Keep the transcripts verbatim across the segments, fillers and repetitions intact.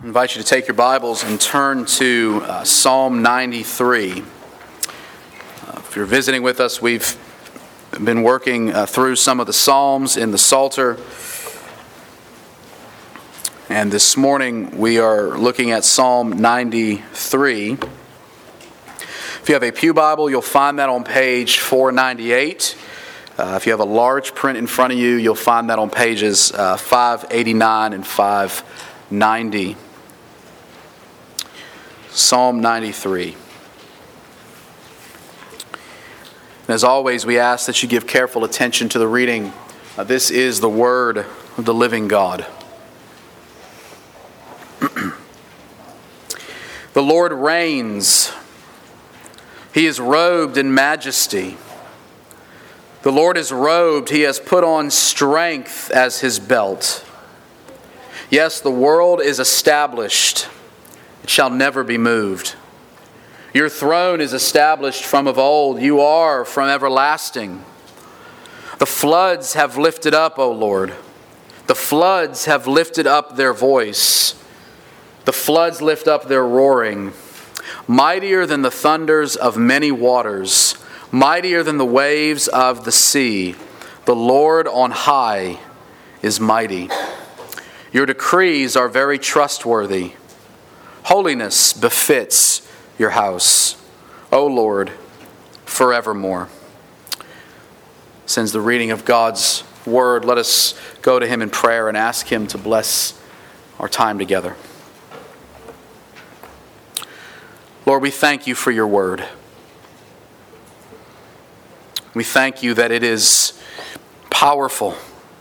invite you to take your Bibles and turn to uh, Psalm ninety-three. Uh, if you're visiting with us, we've been working uh, through some of the Psalms in the Psalter. And this morning we are looking at Psalm ninety-three. If you have a Pew Bible, you'll find that on page four ninety-eight. Uh, if you have a large print in front of you, you'll find that on pages uh, five eighty-nine and five ninety. Psalm ninety-three. And as always, we ask that you give careful attention to the reading. Uh, this is the word of the living God. The Lord reigns. He is robed in majesty. The Lord is robed. He has put on strength as his belt. Yes, the world is established. It shall never be moved. Your throne is established from of old. You are from everlasting. The floods have lifted up, O Lord. The floods have lifted up their voice. The floods lift up their roaring. Mightier than the thunders of many waters. Mightier than the waves of the sea. The Lord on high is mighty. Your decrees are very trustworthy. Holiness befits your house, O Lord, forevermore. Since the reading of God's word, let us go to him in prayer and ask him to bless our time together. Lord, we thank you for your word. We thank you that it is powerful.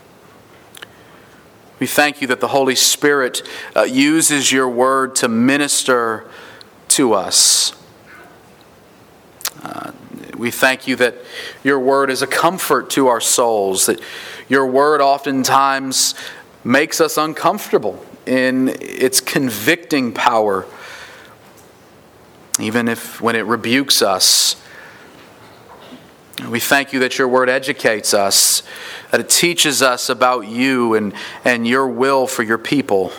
We thank you that the Holy Spirit uh, uses your word to minister to us. Uh, we thank you that your word is a comfort to our souls, that your word oftentimes makes us uncomfortable in its convicting power, even if when it rebukes us. We thank you that your word educates us, that it teaches us about you and, and your will for your people.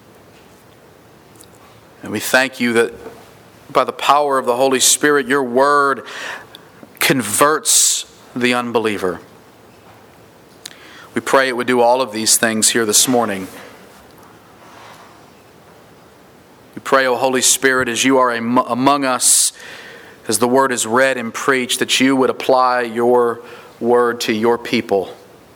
And we thank you that by the power of the Holy Spirit, your word converts the unbeliever. We pray it would do all of these things here this morning. We pray, O Holy Spirit, as you are among us, as the word is read and preached, that you would apply your word to your people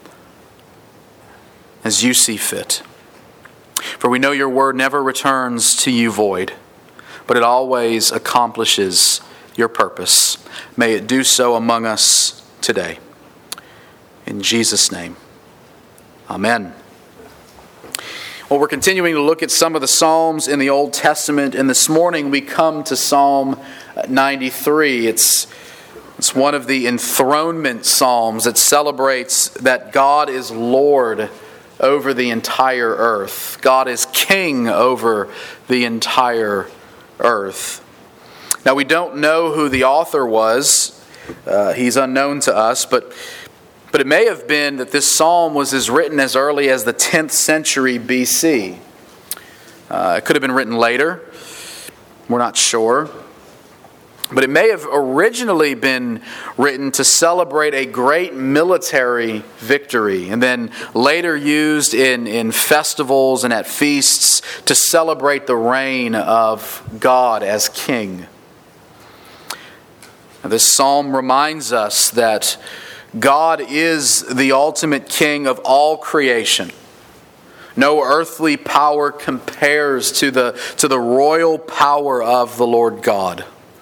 as you see fit. For we know your word never returns to you void, but it always accomplishes your purpose. May it do so among us today. In Jesus' name, amen. Well, we're continuing to look at some of the Psalms in the Old Testament, and this morning we come to Psalm ninety-three. It's, it's one of the enthronement Psalms that celebrates that God is Lord over the entire earth. God is King over the entire earth. Now, we don't know who the author was. Uh, he's unknown to us, but But it may have been that this psalm was as written as early as the tenth century B C. Uh, it could have been written later. We're not sure. But it may have originally been written to celebrate a great military victory, and then later used in, in festivals and at feasts to celebrate the reign of God as King. Now, this psalm reminds us that God is the ultimate King of all creation. No earthly power compares to the, to the royal power of the Lord God.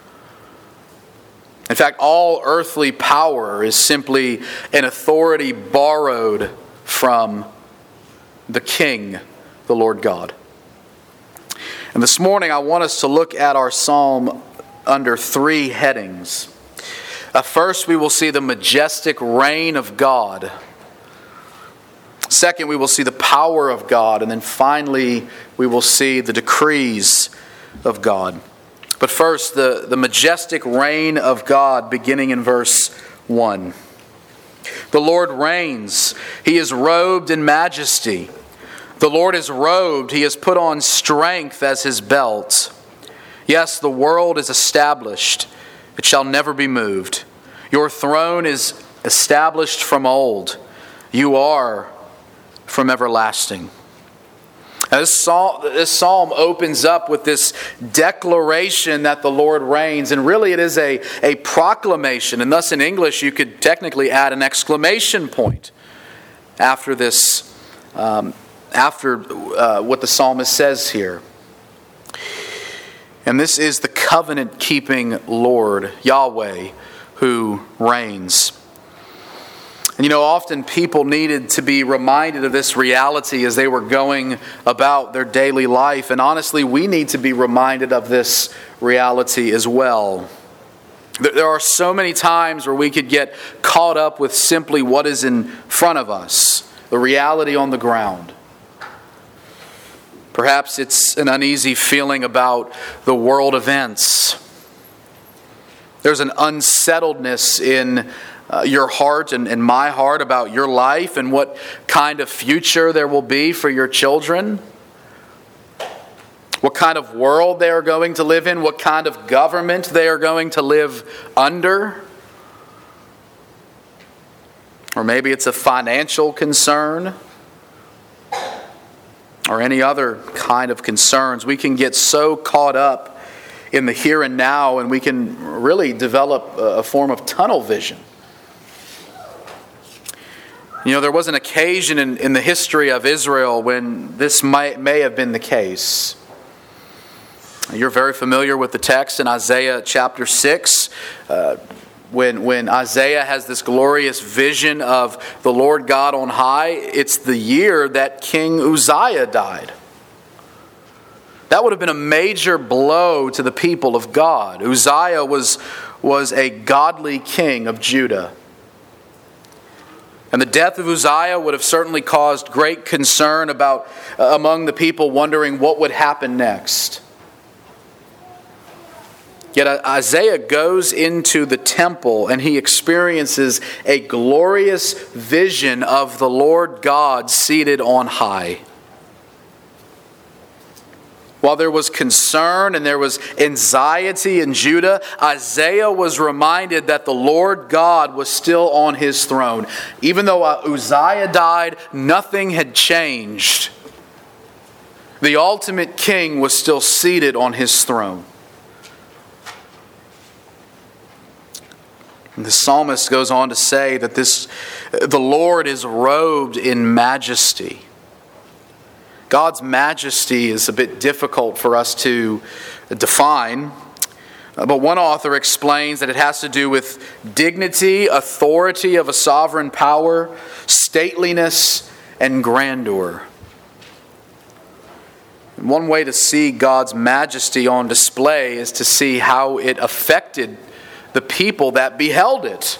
In fact, all earthly power is simply an authority borrowed from the King, the Lord God. And this morning I want us to look at our psalm under three headings. Uh, first, we will see the majestic reign of God. Second, we will see the power of God. And then finally, we will see the decrees of God. But first, the, the majestic reign of God, beginning in verse one. The Lord reigns. He is robed in majesty. The Lord is robed, he has put on strength as his belt. Yes, the world is established, it shall never be moved. Your throne is established from old, you are from everlasting. Now, this psalm, this psalm opens up with this declaration that the Lord reigns, and really it is a, a proclamation, and thus in English you could technically add an exclamation point after this, um, after uh, what the psalmist says here. And this is the covenant-keeping Lord, Yahweh, who reigns. And you know, often people needed to be reminded of this reality as they were going about their daily life. And honestly, we need to be reminded of this reality as well. There are so many times where we could get caught up with simply what is in front of us, the reality on the ground. Perhaps it's an uneasy feeling about the world events. There's an unsettledness in uh, your heart and, and my heart about your life and what kind of future there will be for your children. What kind of world they are going to live in. What kind of government they are going to live under. Or maybe it's a financial concern. Or any other kind of concerns. We can get so caught up in the here and now, and we can really develop a form of tunnel vision. You know, there was an occasion in, in the history of Israel when this might, may have been the case. You're very familiar with the text in Isaiah chapter six. Uh, When, when Isaiah has this glorious vision of the Lord God on high, it's the year that King Uzziah died. That would have been a major blow to the people of God. Uzziah was, was a godly king of Judah. And the death of Uzziah would have certainly caused great concern about uh, among the people, wondering what would happen next. Yet Isaiah goes into the temple and he experiences a glorious vision of the Lord God seated on high. While there was concern and there was anxiety in Judah, Isaiah was reminded that the Lord God was still on his throne. Even though Uzziah died, nothing had changed. The ultimate king was still seated on his throne. And the psalmist goes on to say that this, the Lord is robed in majesty. God's majesty is a bit difficult for us to define. But one author explains that it has to do with dignity, authority of a sovereign power, stateliness, and grandeur. And one way to see God's majesty on display is to see how it affected the people that beheld it.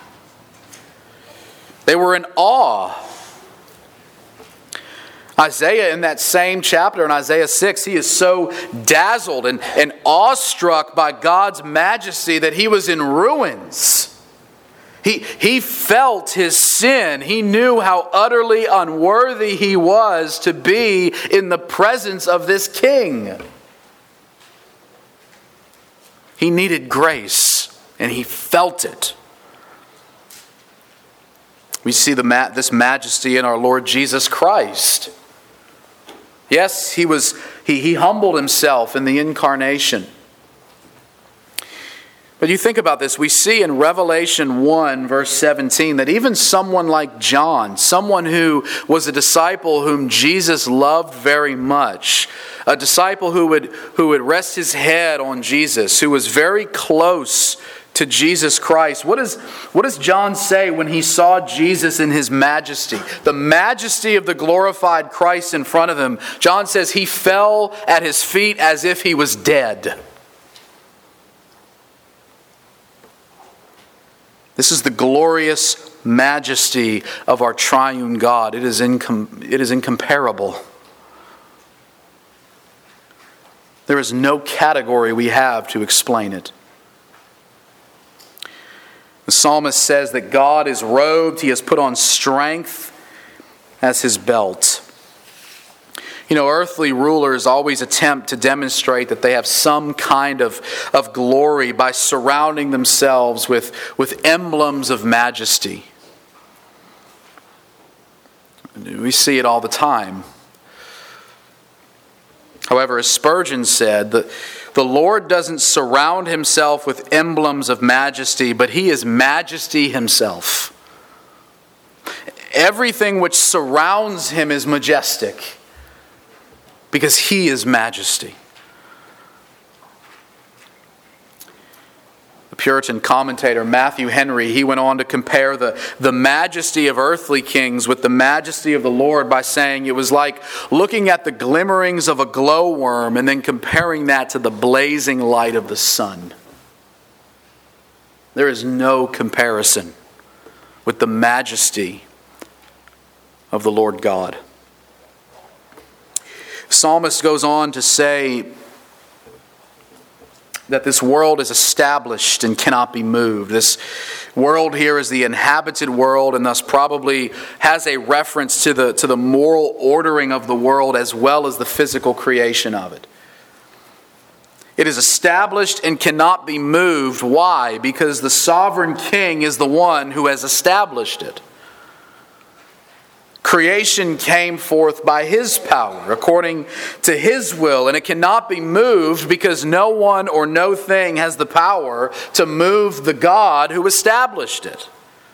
They were in awe. Isaiah, in that same chapter, in Isaiah six, he is so dazzled and, and awestruck by God's majesty that he was in ruins. He, he felt his sin. He knew how utterly unworthy he was to be in the presence of this king. He needed grace. And he felt it. We see the ma- this majesty in our Lord Jesus Christ. Yes, he was he, he humbled himself in the incarnation. But you think about this, we see in Revelation one, verse seventeen, that even someone like John, someone who was a disciple whom Jesus loved very much, a disciple who would, who would rest his head on Jesus, who was very close to Jesus Christ. What does, what does John say when he saw Jesus in his majesty? The majesty of the glorified Christ in front of him. John says he fell at his feet as if he was dead. This is the glorious majesty of our triune God. It is incom- it is incomparable. There is no category we have to explain it. The psalmist says that God is robed, he has put on strength as his belt. You know, earthly rulers always attempt to demonstrate that they have some kind of, of glory by surrounding themselves with, with emblems of majesty. We see it all the time. However, as Spurgeon said, the, the Lord doesn't surround himself with emblems of majesty, but he is majesty himself. Everything which surrounds him is majestic because he is majesty. The Puritan commentator Matthew Henry, he went on to compare the, the majesty of earthly kings with the majesty of the Lord by saying it was like looking at the glimmerings of a glowworm and then comparing that to the blazing light of the sun. There is no comparison with the majesty of the Lord God. The psalmist goes on to say that this world is established and cannot be moved. This world here is the inhabited world and thus probably has a reference to the, to the moral ordering of the world as well as the physical creation of it. It is established and cannot be moved. Why? Because the sovereign king is the one who has established it. Creation came forth by his power, according to his will, and it cannot be moved because no one or no thing has the power to move the God who established it.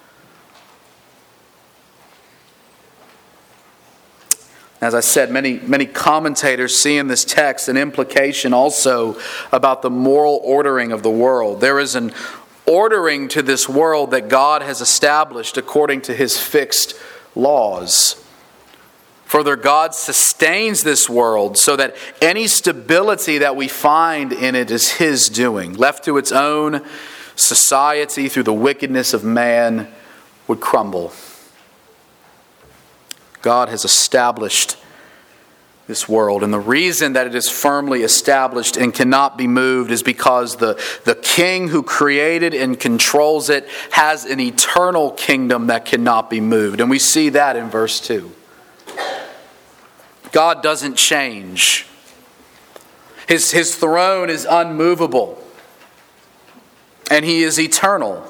As I said, many, many commentators see in this text an implication also about the moral ordering of the world. There is an ordering to this world that God has established according to his fixed laws. Further, God sustains this world so that any stability that we find in it is his doing. Left to its own, society through the wickedness of man would crumble. God has established this world. And the reason that it is firmly established and cannot be moved is because the, the king who created and controls it has an eternal kingdom that cannot be moved. And we see that in verse two. God doesn't change. His, his throne is unmovable. And he is eternal.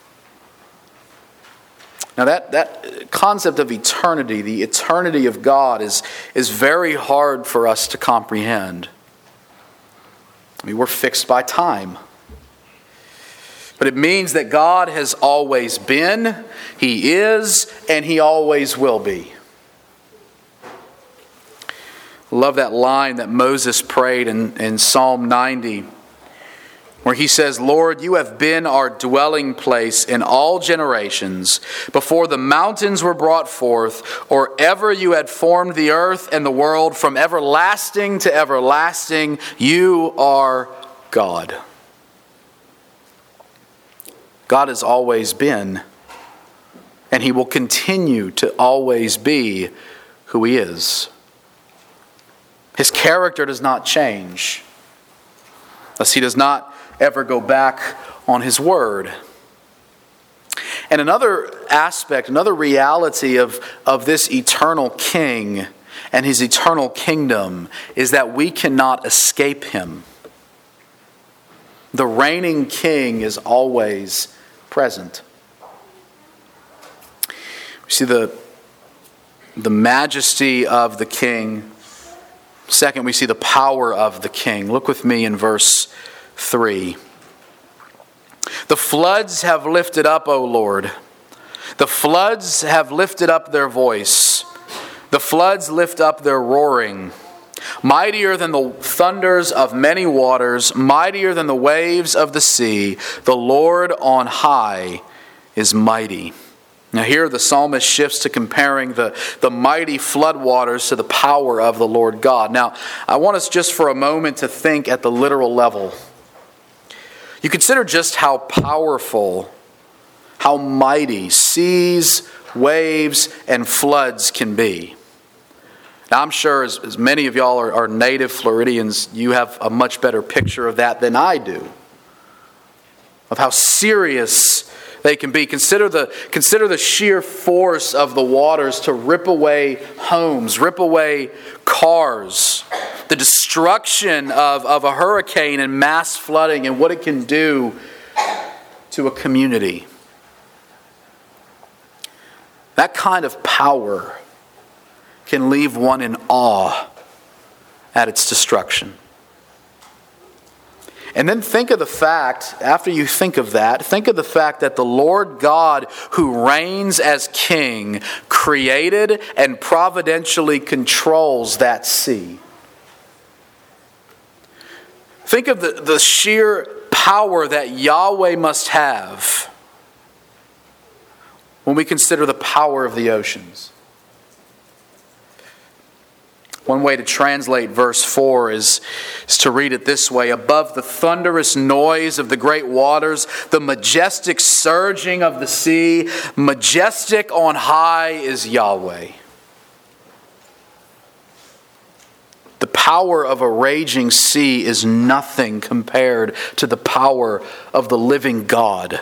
Now that, that concept of eternity, the eternity of God, is, is very hard for us to comprehend. I mean, we're fixed by time. But it means that God has always been, he is, and he always will be. I love that line that Moses prayed in, in Psalm ninety. Where he says, Lord, you have been our dwelling place in all generations, before the mountains were brought forth, or ever you had formed the earth and the world. From everlasting to everlasting, you are God. God has always been, and he will continue to always be who he is. His character does not change, thus he does not ever go back on his word. And another aspect, another reality of, of this eternal king and his eternal kingdom is that we cannot escape him. The reigning king is always present. We see the, the majesty of the king. Second, we see the power of the king. Look with me in verse three. The floods have lifted up, O Lord. The floods have lifted up their voice. The floods lift up their roaring. Mightier than the thunders of many waters, mightier than the waves of the sea, the Lord on high is mighty. Now here the psalmist shifts to comparing the, the mighty floodwaters to the power of the Lord God. Now, I want us just for a moment to think at the literal level. You consider just how powerful, how mighty seas, waves, and floods can be. Now, I'm sure as, as many of y'all are, are native Floridians, you have a much better picture of that than I do. Of how serious they can be. Consider the, consider the sheer force of the waters to rip away homes, rip away cars. cars, the destruction of, of a hurricane and mass flooding and what it can do to a community. That kind of power can leave one in awe at its destruction. And then think of the fact, after you think of that, think of the fact that the Lord God who reigns as king created and providentially controls that sea. Think of the, the sheer power that Yahweh must have when we consider the power of the oceans. One way to translate verse four is, is to read it this way: above the thunderous noise of the great waters, the majestic surging of the sea, majestic on high is Yahweh. The power of a raging sea is nothing compared to the power of the living God.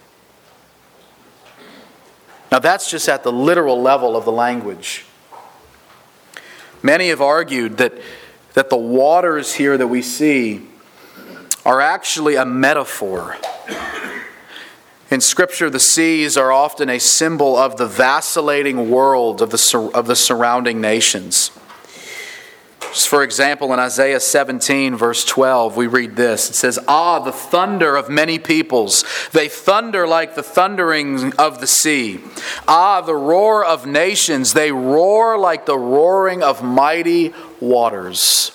Now that's just at the literal level of the language. Many have argued that, that the waters here that we see are actually a metaphor. In Scripture, the seas are often a symbol of the vacillating world of the, of the surrounding nations. Just for example, in Isaiah seventeen, verse twelve, we read this. It says, "Ah, the thunder of many peoples. They thunder like the thundering of the sea. Ah, the roar of nations. They roar like the roaring of mighty waters."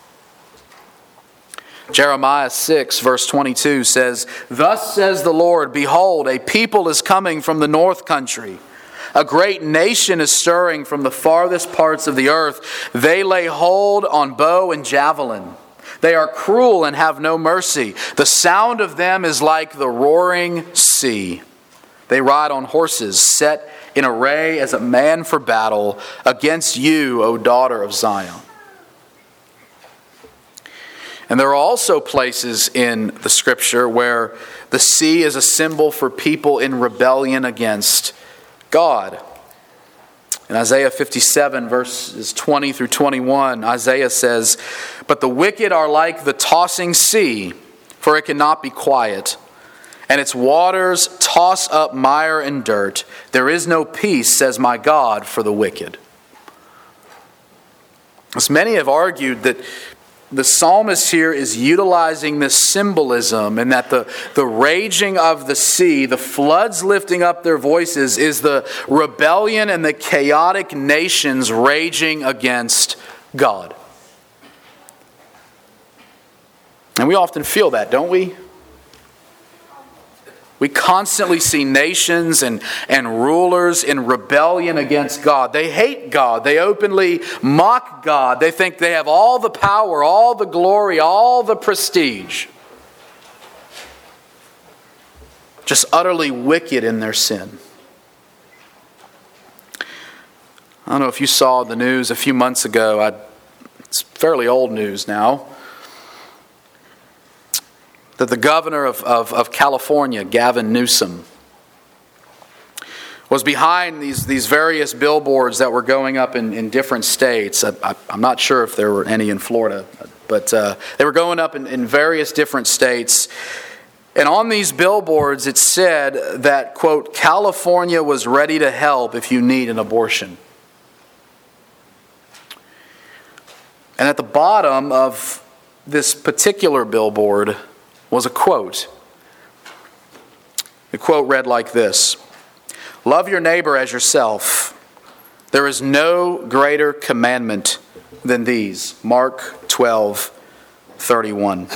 Jeremiah six, verse twenty-two says, "Thus says the Lord, behold, a people is coming from the north country. A great nation is stirring from the farthest parts of the earth. They lay hold on bow and javelin. They are cruel and have no mercy. The sound of them is like the roaring sea. They ride on horses set in array as a man for battle against you, O daughter of Zion." And there are also places in the Scripture where the sea is a symbol for people in rebellion against God. In Isaiah fifty-seven, verses twenty through twenty-one, Isaiah says, "But the wicked are like the tossing sea, for it cannot be quiet, and its waters toss up mire and dirt. There is no peace, says my God, for the wicked." As many have argued that the psalmist here is utilizing this symbolism, and that the, the raging of the sea, the floods lifting up their voices, is the rebellion and the chaotic nations raging against God. And we often feel that, don't we? We constantly see nations and, and rulers in rebellion against God. They hate God. They openly mock God. They think they have all the power, all the glory, all the prestige. Just utterly wicked in their sin. I don't know if you saw the news a few months ago. I, it's fairly old news now. That the governor of, of, of California, Gavin Newsom, was behind these, these various billboards that were going up in, in different states. I, I, I'm not sure if there were any in Florida, but uh, they were going up in, in various different states. And on these billboards it said that, quote, "California was ready to help if you need an abortion." And at the bottom of this particular billboard was a quote. The quote read like this: "Love your neighbor as yourself. There is no greater commandment than these." Mark twelve thirty-one.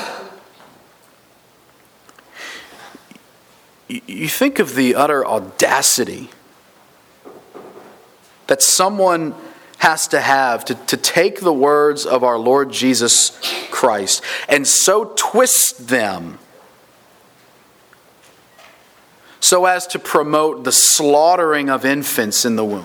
You think of the utter audacity that someone has to have to, to take the words of our Lord Jesus Christ and so twist them so as to promote the slaughtering of infants in the womb.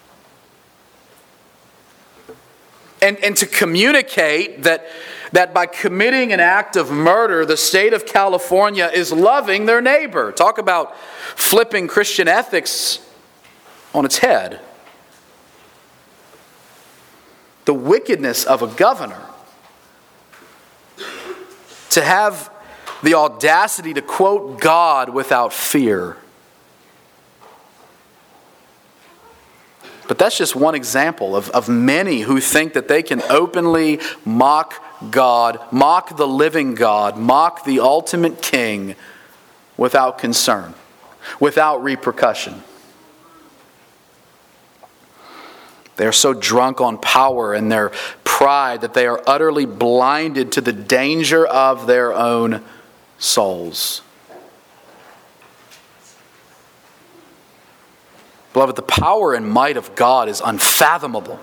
And, and to communicate that, that by committing an act of murder, the state of California is loving their neighbor. Talk about flipping Christian ethics on its head. the wickedness of a governor to have the audacity to quote God without fear. But that's just one example of, of many who think that they can openly mock God, mock the living God, mock the ultimate King without concern, without repercussion. They are so drunk on power and their pride that they are utterly blinded to the danger of their own souls. Beloved, the power and might of God is unfathomable.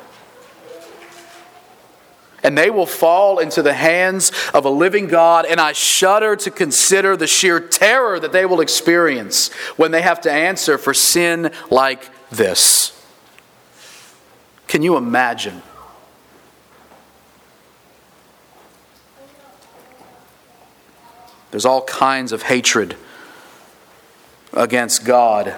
And they will fall into the hands of a living God, and I shudder to consider the sheer terror that they will experience when they have to answer for sin like this. Can you imagine? There's all kinds of hatred against God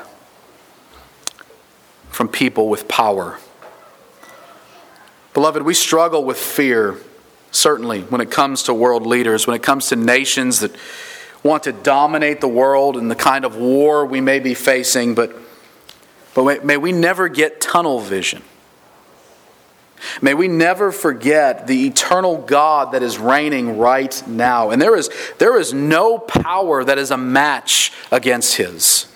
from people with power. Beloved, we struggle with fear, certainly, when it comes to world leaders, when it comes to nations that want to dominate the world and the kind of war we may be facing, but, but may we never get tunnel vision. May we never forget the eternal God that is reigning right now. And there is, there is no power that is a match against His.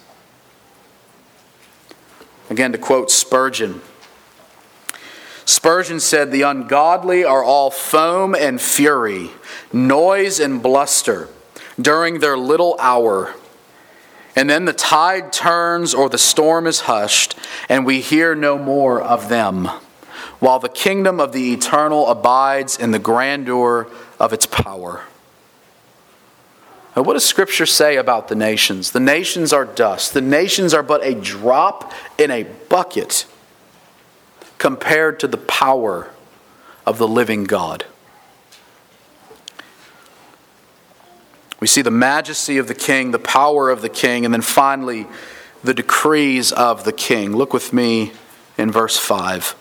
Again, to quote Spurgeon. Spurgeon said, "The ungodly are all foam and fury, noise and bluster during their little hour. And then the tide turns or the storm is hushed, and we hear no more of them, while the kingdom of the eternal abides in the grandeur of its power." Now, what does Scripture say about the nations? The nations are dust. The nations are but a drop in a bucket compared to the power of the living God. We see the majesty of the king, the power of the king, and then finally the decrees of the king. Look with me in verse five.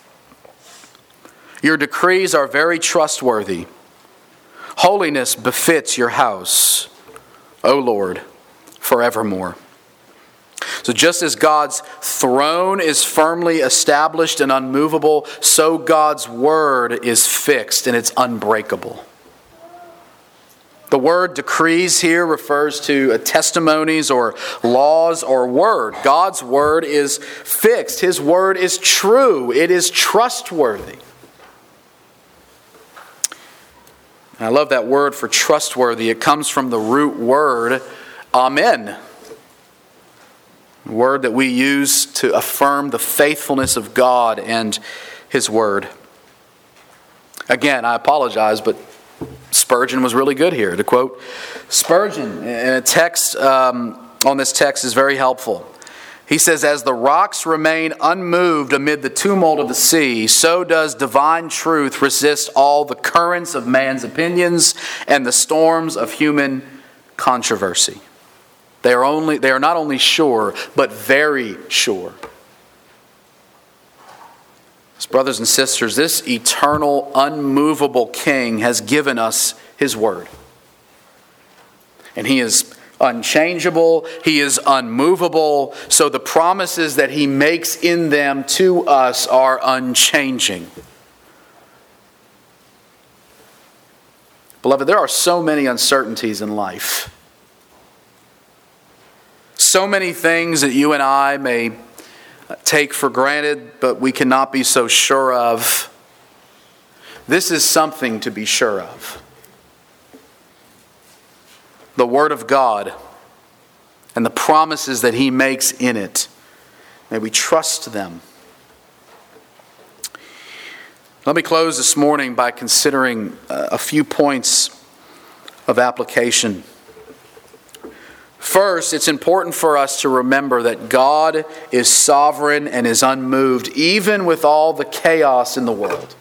"Your decrees are very trustworthy. Holiness befits your house, O Lord, forevermore." So just as God's throne is firmly established and unmovable, so God's word is fixed and it's unbreakable. The word decrees here refers to testimonies or laws or word. God's word is fixed. His word is true. It is trustworthy. And I love that word for trustworthy. It comes from the root word amen. A word that we use to affirm the faithfulness of God and His word. Again, I apologize, but Spurgeon was really good here. To quote Spurgeon, in a text um, on this text is very helpful. He says, "As the rocks remain unmoved amid the tumult of the sea, so does divine truth resist all the currents of man's opinions and the storms of human controversy." They are only they are not only sure, but very sure. As brothers and sisters, this eternal, unmovable King has given us His word. And He is unchangeable, He is unmovable, so the promises that He makes in them to us are unchanging. Beloved, there are so many uncertainties in life. So many things that you and I may take for granted, but we cannot be so sure of. This is something to be sure of. The Word of God and the promises that He makes in it. May we trust them. Let me close this morning by considering a few points of application. First, it's important for us to remember that God is sovereign and is unmoved, even with all the chaos in the world.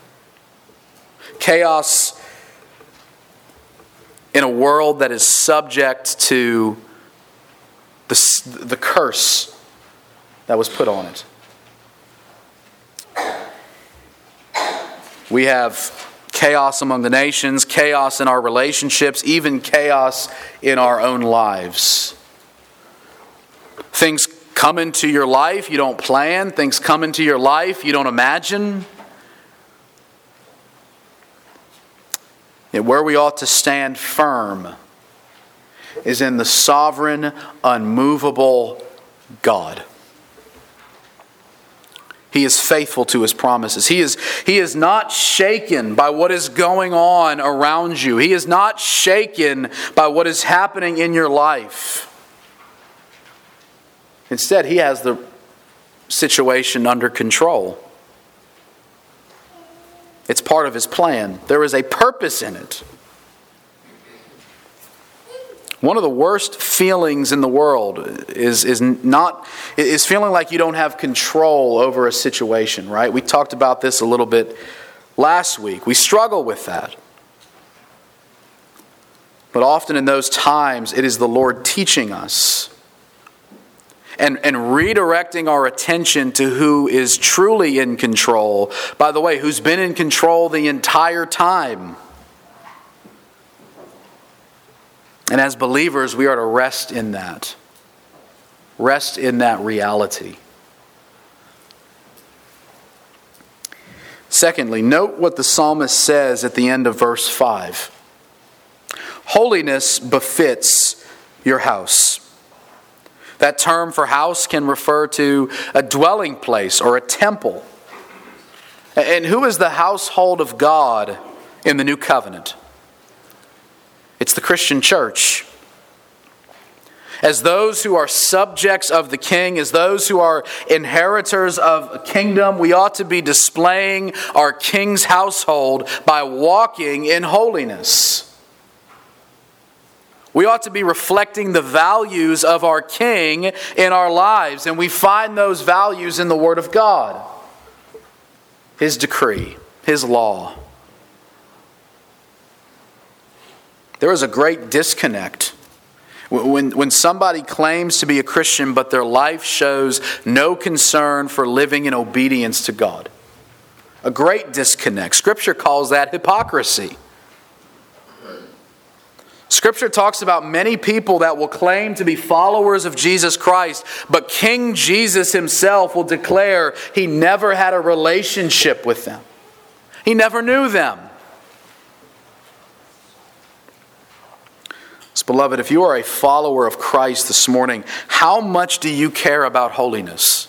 Chaos in a world that is subject to the, the curse that was put on it. We have chaos among the nations, chaos in our relationships, even chaos in our own lives. Things come into your life you don't plan. Things come into your life you don't imagine. Yet where we ought to stand firm is in the sovereign, unmovable God. He is faithful to His promises. He is, he is not shaken by what is going on around you. He is not shaken by what is happening in your life. Instead, He has the situation under control. It's part of His plan. There is a purpose in it. One of the worst feelings in the world is, is not is feeling like you don't have control over a situation, right? We talked about this a little bit last week. We struggle with that. But often in those times, it is the Lord teaching us and, and redirecting our attention to who is truly in control. By the way, who's been in control the entire time. And as believers, we are to rest in that. Rest in that reality. Secondly, note what the psalmist says at the end of verse five. Holiness befits your house. That term for house can refer to a dwelling place or a temple. And who is the household of God in the new covenant? It's the Christian church. As those who are subjects of the King, as those who are inheritors of a kingdom, we ought to be displaying our King's household by walking in holiness. We ought to be reflecting the values of our King in our lives, and we find those values in the Word of God. His decree, His law. There is a great disconnect when, when somebody claims to be a Christian, but their life shows no concern for living in obedience to God. A great disconnect. Scripture calls that hypocrisy. Scripture talks about many people that will claim to be followers of Jesus Christ, but King Jesus Himself will declare He never had a relationship with them. He never knew them. So, beloved, if you are a follower of Christ this morning, how much do you care about holiness?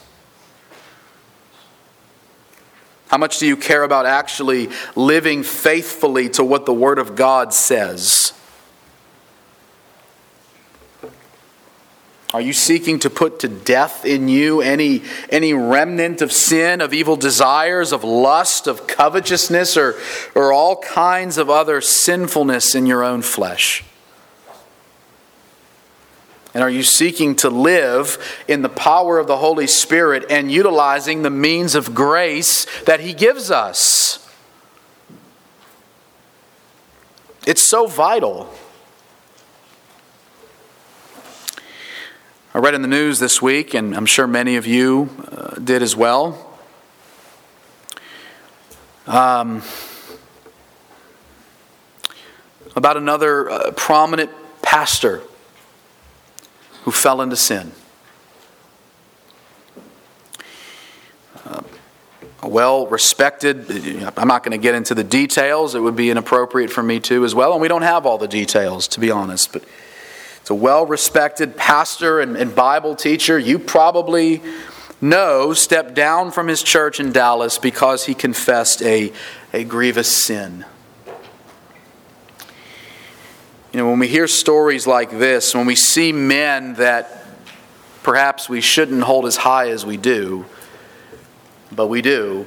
How much do you care about actually living faithfully to what the Word of God says? Are you seeking to put to death in you any, any remnant of sin, of evil desires, of lust, of covetousness, or, or all kinds of other sinfulness in your own flesh? And are you seeking to live in the power of the Holy Spirit and utilizing the means of grace that He gives us? It's so vital. I read in the news this week, and I'm sure many of you uh, did as well. Um, about another uh, prominent pastor who fell into sin. Uh, a well-respected, I'm not going to get into the details, it would be inappropriate for me to as well, and we don't have all the details, to be honest, but it's a well-respected pastor and, and Bible teacher you probably know stepped down from his church in Dallas because he confessed a, a grievous sin. You know, when we hear stories like this, when we see men that perhaps we shouldn't hold as high as we do, but we do,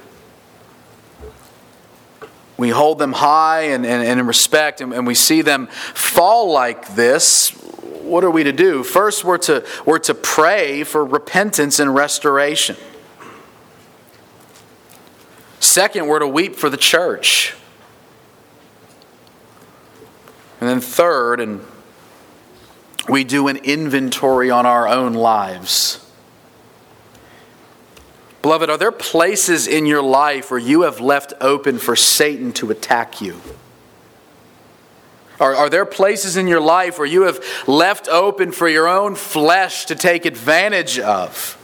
we hold them high and, and, and in respect, and, and we see them fall like this, what are we to do? First, we're to, we're to pray for repentance and restoration. Second, we're to weep for the church. And then third, and we do an inventory on our own lives. Beloved, are there places in your life where you have left open for Satan to attack you? Are, are there places in your life where you have left open for your own flesh to take advantage of?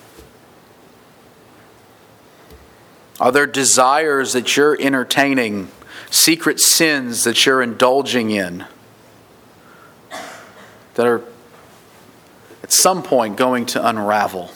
Are there desires that you're entertaining, secret sins that you're indulging in, that are at some point going to unravel?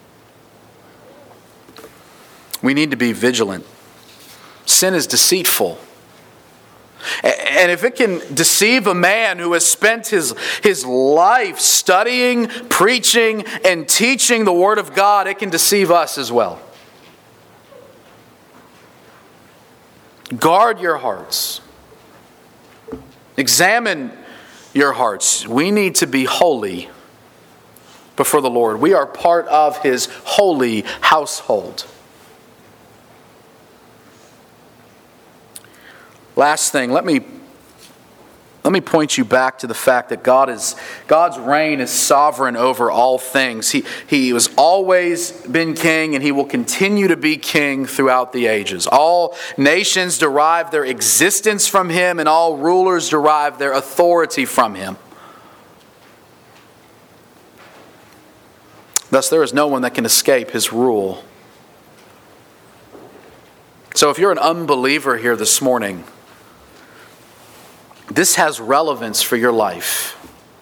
We need to be vigilant. Sin is deceitful. And if it can deceive a man who has spent his, his life studying, preaching, and teaching the Word of God, it can deceive us as well. Guard your hearts. Examine your hearts. We need to be holy before the Lord. We are part of His holy household. Last thing, let me let me point you back to the fact that God is God's reign is sovereign over all things. He He has always been king, and He will continue to be king throughout the ages. All nations derive their existence from Him, and all rulers derive their authority from Him. Thus, there is no one that can escape His rule. So if you're an unbeliever here this morning, this has relevance for your life.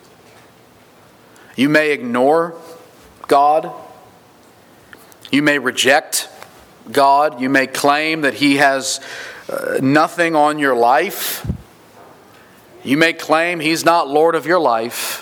You may ignore God. You may reject God. You may claim that He has uh, nothing on your life. You may claim He's not Lord of your life.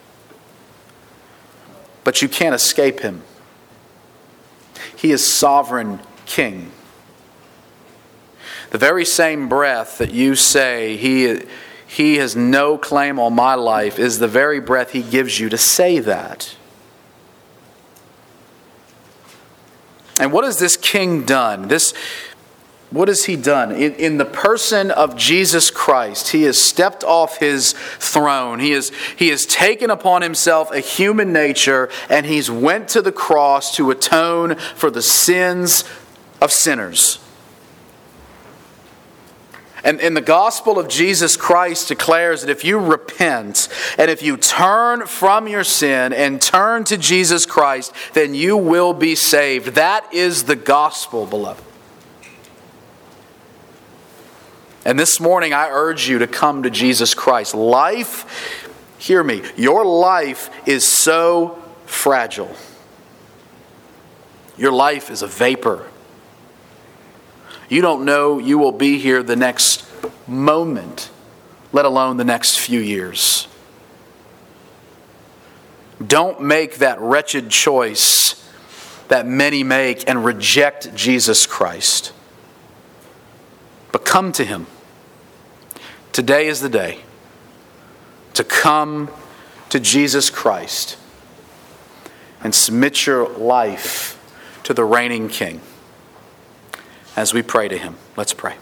But you can't escape Him. He is sovereign King. The very same breath that you say He He has no claim on my life is the very breath He gives you to say that. And what has this King done? This, what has He done? In, in the person of Jesus Christ, He has stepped off His throne. He has, he has taken upon Himself a human nature, and He's went to the cross to atone for the sins of sinners. And, and the gospel of Jesus Christ declares that if you repent and if you turn from your sin and turn to Jesus Christ, then you will be saved. That is the gospel, beloved. And this morning I urge you to come to Jesus Christ. Life, hear me, your life is so fragile. Your life is a vapor. You don't know you will be here the next moment, let alone the next few years. Don't make that wretched choice that many make and reject Jesus Christ. But come to Him. Today is the day to come to Jesus Christ and submit your life to the reigning King. As we pray to Him, let's pray.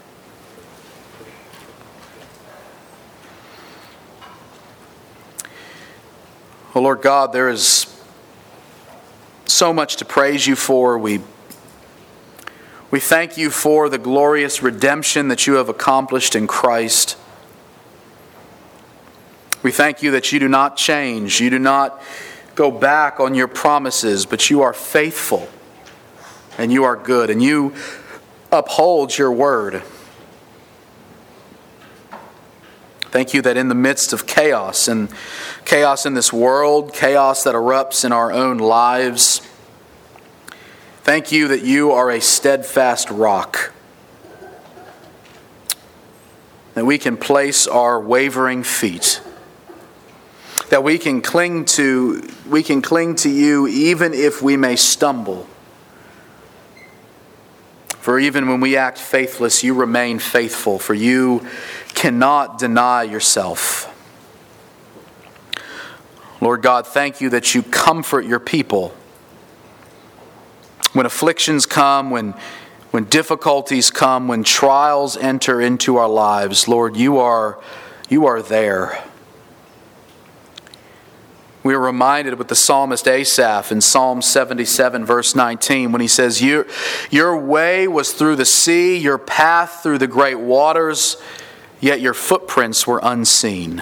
Oh Lord God, there is so much to praise You for. We, we thank You for the glorious redemption that You have accomplished in Christ. We thank You that You do not change. You do not go back on Your promises, but You are faithful and You are good, and You uphold Your word. Thank You that in the midst of chaos, and chaos in this world, chaos that erupts in our own lives, thank You that You are a steadfast rock, that we can place our wavering feet, that we can cling to, we can cling to You even if we may stumble. For even when we act faithless, You remain faithful, for You cannot deny Yourself. Lord God, thank You that You comfort Your people. When afflictions come, when, when difficulties come, when trials enter into our lives, Lord, You are, you are there. We are reminded with the psalmist Asaph in Psalm seventy-seven, verse nineteen, when he says, Your, your way was through the sea, your path through the great waters, yet your footprints were unseen.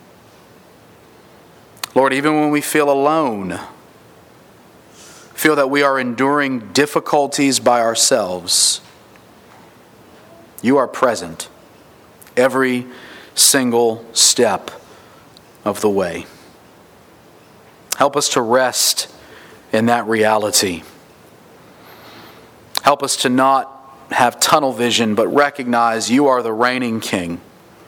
Lord, even when we feel alone, feel that we are enduring difficulties by ourselves, you are present every single step of the way. Help us to rest in that reality. Help us to not have tunnel vision, but recognize you are the reigning King.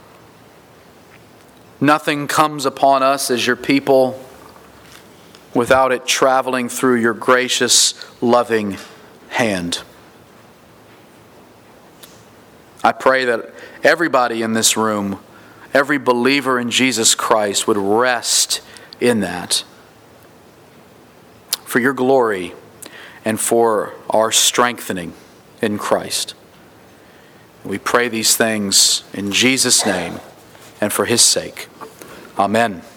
Nothing comes upon us as your people without it traveling through your gracious, loving hand. I pray that everybody in this room, every believer in Jesus Christ would rest in that, for your glory and for our strengthening in Christ. We pray these things in Jesus' name and for his sake. Amen.